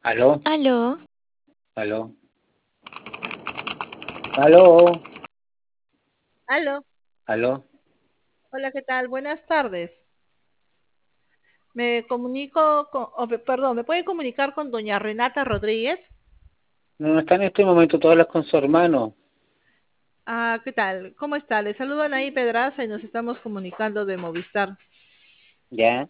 ¿Aló? Aló, ¿Aló? ¿Aló? Aló, ¿Aló? hola, ¿qué tal? Buenas tardes. Me comunico con, perdón, ¿me pueden comunicar con doña Renata Rodríguez? No está en este momento, tú hablas con su hermano. Ah, ¿qué tal? ¿Cómo está? Le saludan ahí Pedraza y nos estamos comunicando de Movistar. ¿Ya?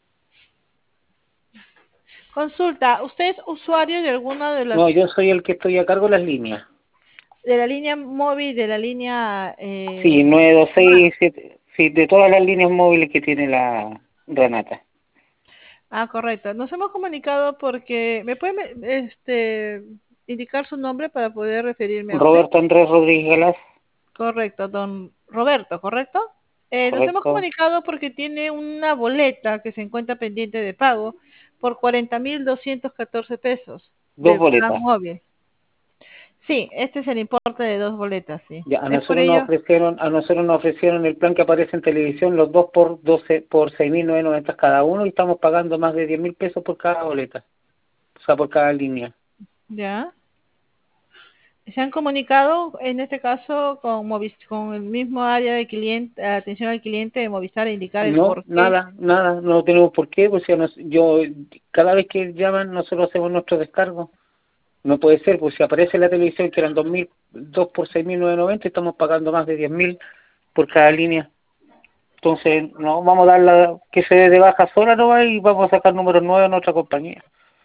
Consulta, ¿usted es usuario de alguna No, yo soy el que estoy a cargo de las líneas. de la línea móvil, de la línea Sí, Smart? 926, sí, de todas las líneas móviles que tiene la Renata. Ah, correcto. Nos hemos comunicado porque ¿me puede indicar su nombre para poder referirme a usted? Roberto Andrés Rodríguez Galaz, Correcto, don Roberto, ¿correcto? Nos hemos correcto. comunicado porque tiene una boleta que se encuentra pendiente de pago por 40.214 pesos Dos del plan boletas. móvil. Sí, este es el importe de dos boletas, sí. Ya, a Es por nosotros nos ello, ofrecieron, a nosotros nos ofrecieron el plan que aparece en televisión, los dos por 12, por 6.990 cada uno, y estamos pagando más de 10.000 pesos por cada boleta, o sea, por cada línea. ya. Se han comunicado, en este caso, con el mismo área de cliente, atención al cliente de Movistar a indicar el No, por qué. nada, nada, no tenemos por qué, pues si cada vez que llaman nosotros hacemos nuestro descargo. No puede ser, pues si aparece en la televisión que eran 2.000, 2 por 6.990, estamos pagando más de 10.000 por cada línea. Entonces, no, vamos a darla que se dé de baja sola nomás y vamos a sacar números nuevos en otra compañía.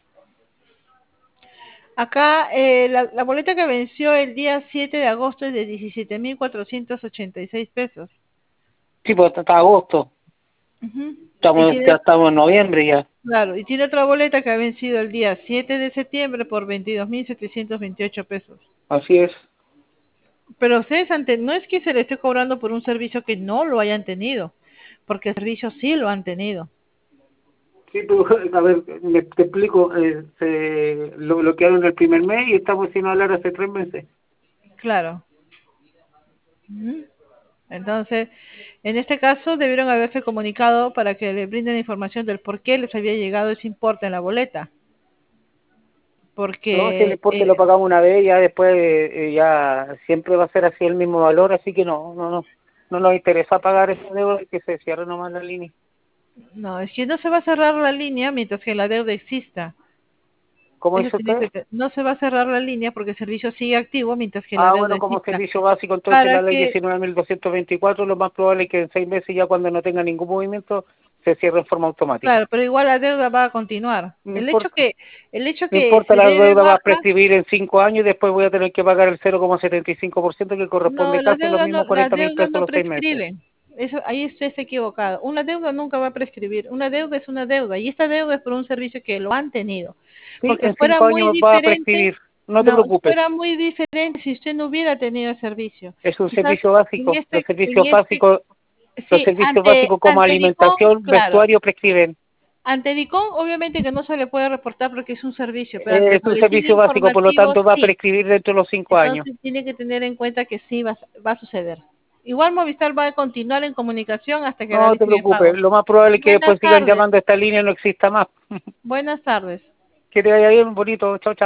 Acá la boleta que venció el día 7 de agosto es de 17.486 pesos. Sí, pues hasta agosto, Ujú. Y ya tiene, estamos en noviembre ya. claro, y tiene otra boleta que ha vencido el día 7 de septiembre por 22.728 pesos. Así es. Pero ustedes no es que se le esté cobrando por un servicio que no lo hayan tenido, porque el servicio sí lo han tenido. Sí, tú, a ver, te explico, se lo bloquearon el primer mes y estamos sin hablar hace 3 meses. Claro. Ujú. Entonces, en este caso debieron haberse comunicado para que le brinden la información del por qué les había llegado ese importe en la boleta. No, si el Porque, importe lo pagamos una vez, ya después ya siempre va a ser así el mismo valor, así que no nos interesa pagar ese deuda y que se cierre nomás la línea. no, es que no se va a cerrar la línea mientras que la deuda exista. ¿Cómo Eso dice tiene usted? que, no se va a cerrar la línea porque el servicio sigue activo mientras que la Ah, deuda bueno, como exista. servicio básico, entonces Para la ley que, 19.224, lo más probable es que en 6 meses, ya cuando no tenga ningún movimiento, se cierre en forma automática. claro, pero igual la deuda va a continuar. No importa. El hecho No que importa, se la dé de deuda va a baja, prescribir en 5 años y después voy a tener que pagar el 0,75% que corresponde no, casi a los mismos las 40.000 deudas pesos no los 6 meses. prescriben. Eso, ahí usted está equivocado. Una deuda nunca va a prescribir. Una deuda es una deuda y esta deuda es por un servicio que lo han tenido. Sí, Porque en fuera cinco muy años va a diferente, prescribir, no te no, preocupes. fuera muy diferente si usted no hubiera tenido el servicio. Es un Quizás servicio básico. Los sí, servicios básicos como ante DICOM, alimentación, claro. vestuario prescriben. Ante DICOM, obviamente que no se le puede reportar porque es un servicio, pero ante el Es un boletín servicio básico, por lo informativo, tanto va a sí. prescribir dentro de los 5 años. Entonces tiene que tener en cuenta que sí va a suceder. Igual Movistar va a continuar en comunicación hasta que No te realicen el preocupes, pago. lo más probable es que Buenas después sigan tardes. llamando a esta línea y no exista más. Buenas tardes. Que te vaya bien, bonito, chao, chao.